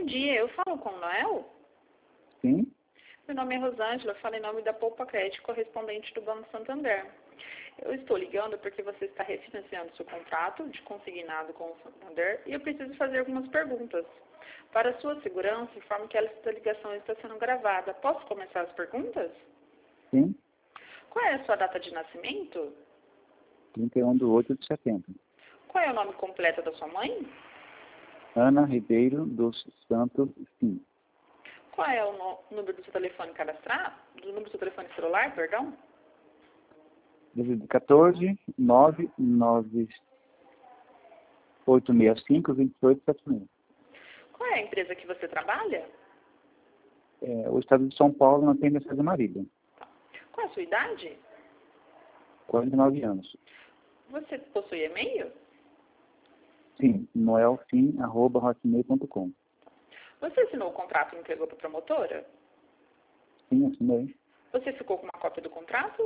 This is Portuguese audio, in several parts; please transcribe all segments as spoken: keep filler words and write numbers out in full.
Bom dia, eu falo com o Noel? Sim. Meu nome é Rosângela, falo em nome da Poupa Crédito, correspondente do Banco Santander. Eu estou ligando porque você está refinanciando seu contrato de consignado com o Santander e eu preciso fazer algumas perguntas. Para sua segurança, informo que esta ligação está sendo gravada. Posso começar as perguntas? Sim. Qual é a sua data de nascimento? trinta e um de oito de setembro. Qual é o nome completo da sua mãe? Ana Ribeiro dos Santos, sim. Qual é o no- número do seu telefone cadastrado? Do número do seu telefone celular, perdão? quatorze, nove nove oito seis cinco, dois oito sete seis. Qual é a empresa que você trabalha? É, o estado de São Paulo não tem Messias de Marília. Qual é a sua idade? quarenta e nove anos. Você possui e-mail? Sim, noelfim arroba hotmail ponto com. Você assinou o contrato e entregou para a promotora? Sim, assinei. Você ficou com uma cópia do contrato?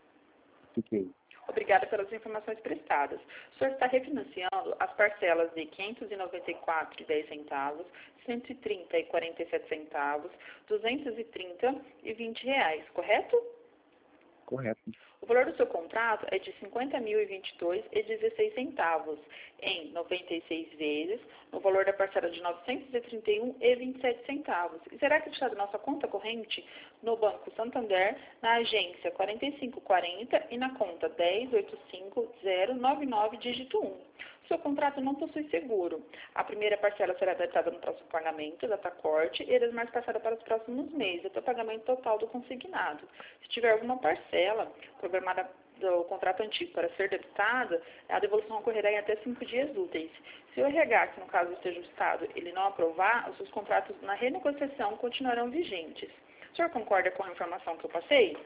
Fiquei. Obrigada pelas informações prestadas. O senhor está refinanciando as parcelas de quinhentos e noventa e quatro reais e dez centavos, cento e trinta reais e quarenta e sete centavos, duzentos e trinta reais e vinte reais, correto? Correto. O valor do seu contrato é de cinquenta mil e vinte e dois reais e dezesseis centavos, em noventa e seis vezes, no valor da parcela de novecentos e trinta e um reais e vinte e sete centavos. E será acreditado nossa conta corrente no Banco Santander, na agência quarenta e cinco quarenta e na conta dez oito cinco zero nove nove, dígito um. O seu contrato não possui seguro. A primeira parcela será datada no próximo pagamento, data corte, e as mais parcelas para os próximos meses, até o pagamento total do consignado. Se tiver alguma parcela programada do contrato antigo para ser debitada, a devolução ocorrerá em até cinco dias úteis. Se o R H, que no caso esteja ajustado, ele não aprovar, os seus contratos na renegociação continuarão vigentes. O senhor concorda com a informação que eu passei?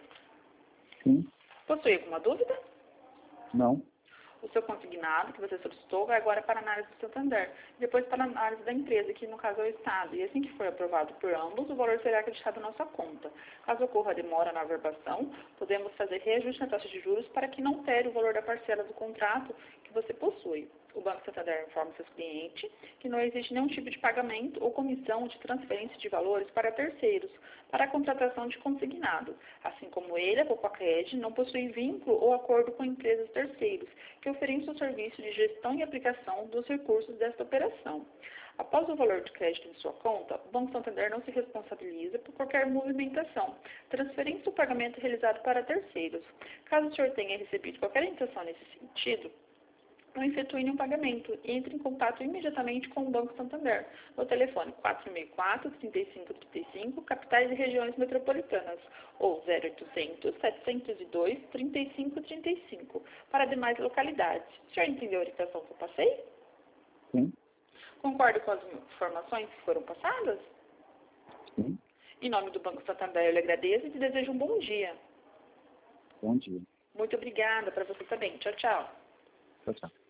Sim. Possui alguma dúvida? Não. O seu consignado que você solicitou vai agora para a análise do Santander, depois para a análise da empresa, que no caso é o Estado. E assim que for aprovado por ambos, o valor será acreditado na nossa conta. Caso ocorra demora na averbação, podemos fazer reajuste na taxa de juros para que não altere o valor da parcela do contrato que você possui. O Banco Santander informa seus clientes que não existe nenhum tipo de pagamento ou comissão de transferência de valores para terceiros para a contratação de consignado. Assim como ele, a Poupa Crédito não possui vínculo ou acordo com empresas terceiros que ofereçam o serviço de gestão e aplicação dos recursos desta operação. Após o valor de crédito em sua conta, o Banco Santander não se responsabiliza por qualquer movimentação, transferência ou pagamento realizado para terceiros. Caso o senhor tenha recebido qualquer intenção nesse sentido, não efetue nenhum pagamento e entre em contato imediatamente com o Banco Santander, no telefone quatro seis quatro, três cinco três cinco, capitais e regiões metropolitanas, ou zero oitocentos, setecentos e dois, trinta e cinco trinta e cinco, para demais localidades. O senhor entendeu a orientação que eu passei? Sim. Concorda com as informações que foram passadas? Sim. Em nome do Banco Santander, eu lhe agradeço e te desejo um bom dia. Bom dia. Muito obrigada para você também. Tchau, tchau. Tchau, tchau.